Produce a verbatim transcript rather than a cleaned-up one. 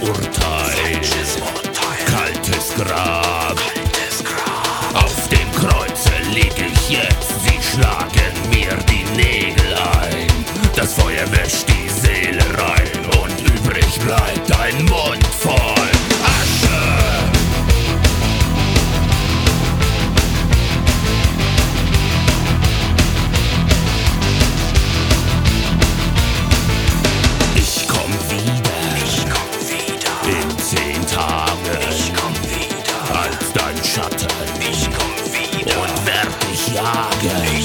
Urteil, kaltes Grab. Auf dem Kreuze lieg ich jetzt, sie schlagen mir die Nägel ein. Das Feuer wäscht die Seele rein und übrig bleibt ein Mund voll Asche. Ich komm wieder, ich komm wieder, in zehn Tagen, ich komm wieder, als dein Schatten, ich komm wieder, und werd dich jagen.